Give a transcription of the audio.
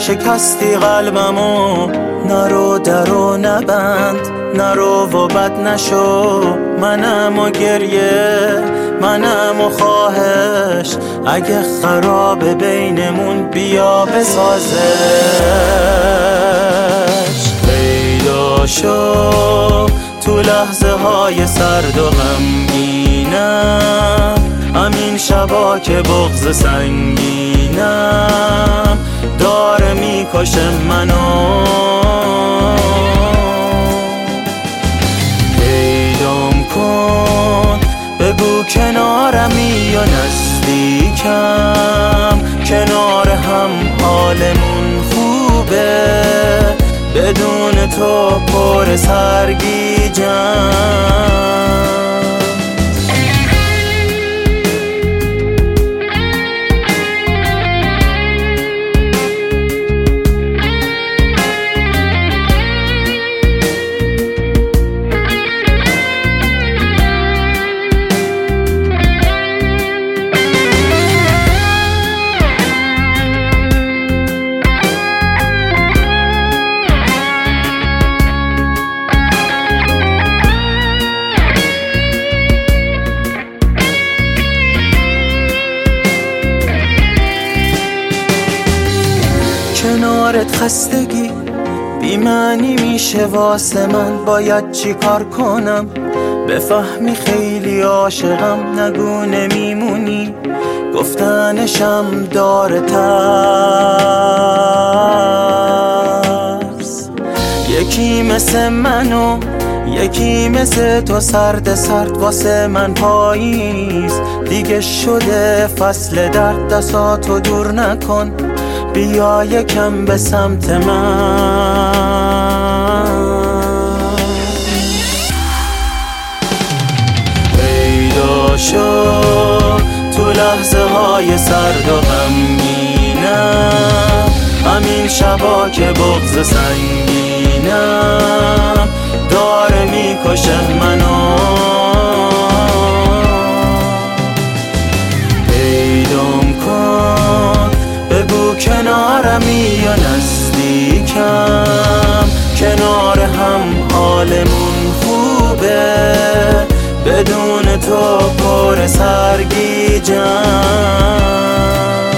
شکستی قلبمو، نرو درو نبند، نرو و بد نشو. منم و گریه، منم و خواهش، اگه خرابه بینمون بیا بسازش. پیدا شو تو لحظه های سرد و غمگینم، همین شبا که بغض سنگینم داره میکشه منو. پیدام کن بگو کنارمی یا نزدیکم، کنار هم حالمون خوبه، بدون تو پر سرگیجم. کنارت خستگی بی معنی میشه واسه من، باید چی کار کنم بفهمی خیلی عاشقم؟ نگو نمیمونی، گفتنشم داره ترس. یکی مثل منو، یکی مثل تو سرد سرد واسه من پاییز دیگه شده فصل درد. دستاتو دور نکن، بیا یکم به سمت من. پیدا شو تو لحظه های سرد و غمگینم، همین شبا که بغض سنگینم داره میکشه منو. پیدام کن بگو کنارمی یا نزدیکم، کنار هم حالمون خوبه، بدون تو پر سرگیجم.